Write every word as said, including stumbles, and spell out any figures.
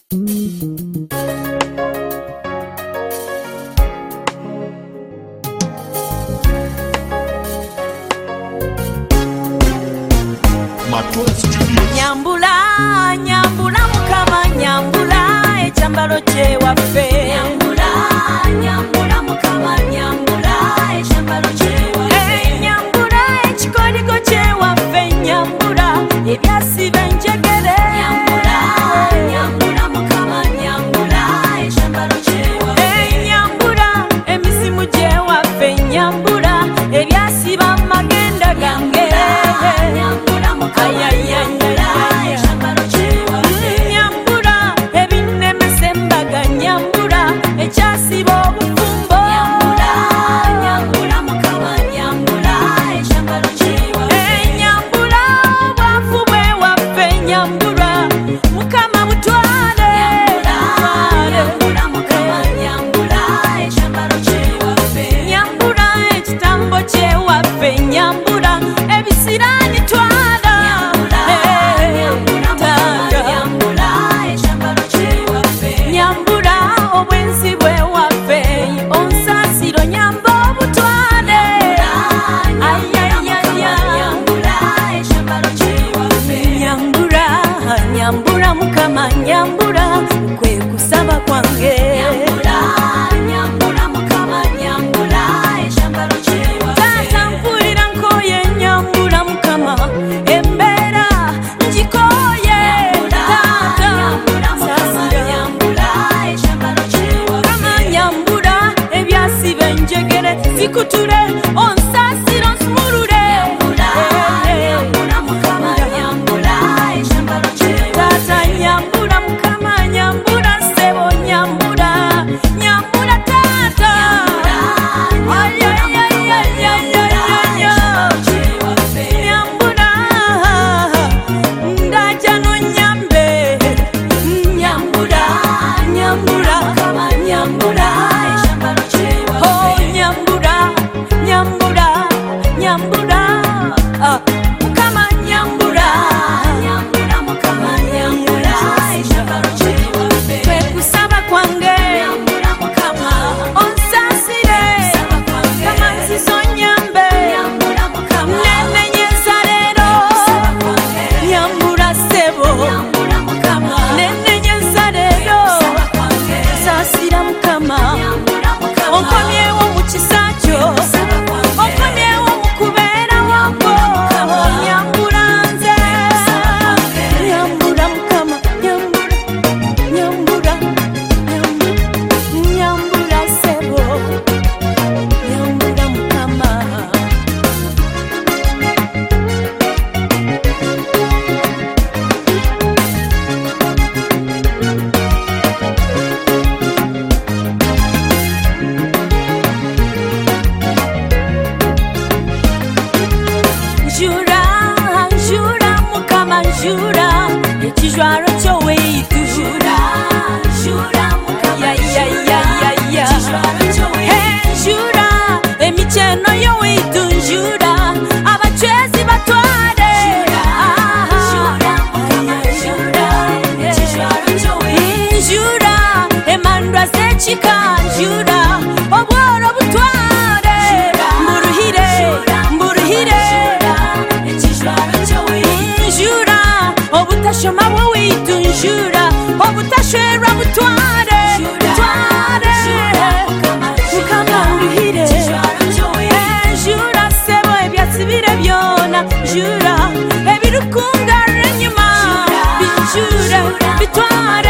Nyambula, nyambula mukama nyambula echambalo che waffe. Nyambula, nyambula mukama nyambula echambalo che waffe. Nyambula ekikoligo che waffe nyambula ebyasiba enjegere. Nyambula, nyambula mukama nyambula echambalo che waffe. Nyambula emisimu gye waffe nyambula ebyasiba amagenda gange. Nyambula mukama nyambula echambalo che waffe. Nyambula ebinemesa embaga nyambula ekyasiba obufumbo. Nyambula, nyambula mukama nyambula echambalo che waffe. Nyambula obwavu bwe waffe nyambula mukama butwale. Nyambula mukama nyambula echambalo che waffe. Nyambula ekitambo kye waffe nyambula ebisirani twala. Nyambula obwensi bwe waffe onsasiro nyamba obutwale. Nyambula, nyambula mukama nyambula kwe kusaba kwange. Taata mpulira nkoye nyambula mukama embeera ngikoye. Taata sasira mukama nyambula ebyasiba enjegere zikutule onsasiro nsumulule. Taata nyambula mukama nyambula ssebo nyambula nyambula taata. Nyambula ndaja nonyambe. Nyambula, nyambula nyambula oh nyambula nyambula nyambula ah mukama nyambula mukama nyambula kwe kusaba kwange mukama onsasire kama nzizo nyambe nenenyeza lero. Nyambula ssebo nenenyeza lero sasira mukama onkomyewo mu kisa kyo onkomyewo mu kubeera wako. Nyambula nze nyambula mukama nyambula nyambula nyambula ssebo nyambula mukama. Njura, njura mukama njura ekijwaro kyo weitu. Njura, njura mukama ya ya ya ya ya Hey, njura emikyeno yo weitu njura abachwezi batwale. Njura emandwa z'ekika njura obworo butwale. Mburuhire mburuhire njura obutashoma bwo weitu njura obutashwerwa butwale. Twale mukama nduhire. Njura ssebo ebyasibire byona njura ebirukungarra enyuma binjure bitwale.